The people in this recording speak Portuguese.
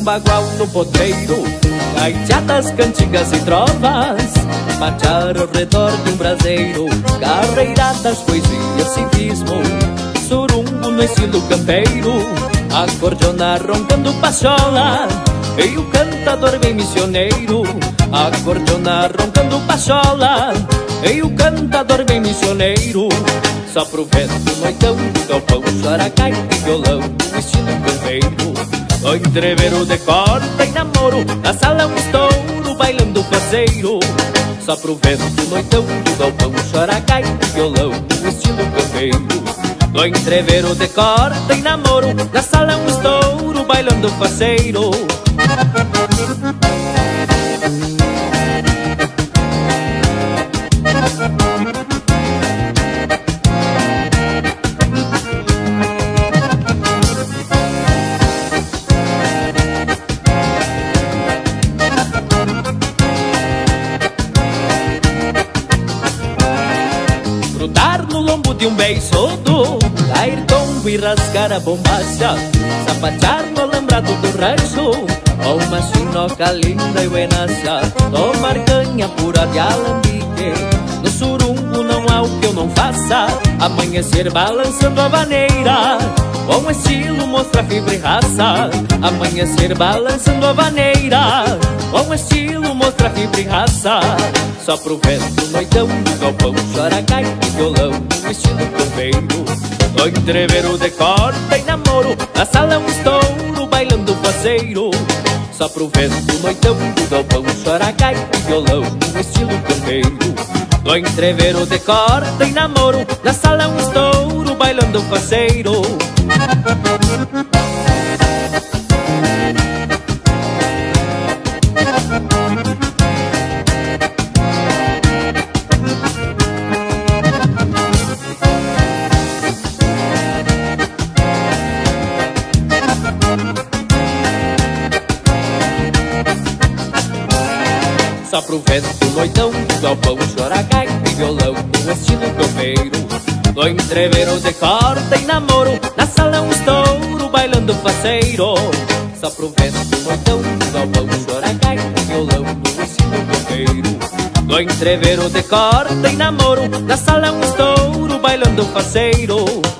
bagual no potreiro, gaiteadas, cantigas e trovas, marchar ao redor de um braseiro, carreiradas, poesia, civismo, surungo no estilo campeiro, acordeona roncando pachola, e o cantador bem missioneiro, acordeona roncando pachola, e o cantador bem missioneiro. Só pro vento, noitão, galpão, characai e violão, no estilo campeiro. O entreveiro de corda e namoro, na sala um estouro, bailando faceiro. Só pro vento, noitão, galpão, characai e violão, no estilo campeiro. O entreveiro de corda e namoro, na sala um estouro, bailando faceiro. Grudar no lombo de um beiçudo, cair tombo e rasgar a bombacha, sapatear no alambrado do rancho, ou uma chinoca linda e buenacha, tomar canha pura de alambique. No surungo não há o que eu não faça, amanhecer balançando a vaneira, bom estilo mostra fibra e raça, amanhecer balançando a vaneira, bom estilo mostra fibra e raça. Só pro vento, noitão, galpão, characai e violão, no estilo campeiro. No entreveiro de corda e namoro, na sala um estouro, bailando faceiro. Só pro vento, noitão, galpão, characai e violão, no estilo campeiro. No entreveiro de corda e namoro, na sala um estouro, bailando faceiro. Só pro vento, noitão, galpão, characai e violão, no estilo campeiro. No entreveiro de corda e namoro, na sala um estouro, bailando faceiro. Só pro vento, noitão, galpão, characai e violão, no estilo campeiro. No entreveiro de corda e namoro, na sala um estouro, bailando faceiro.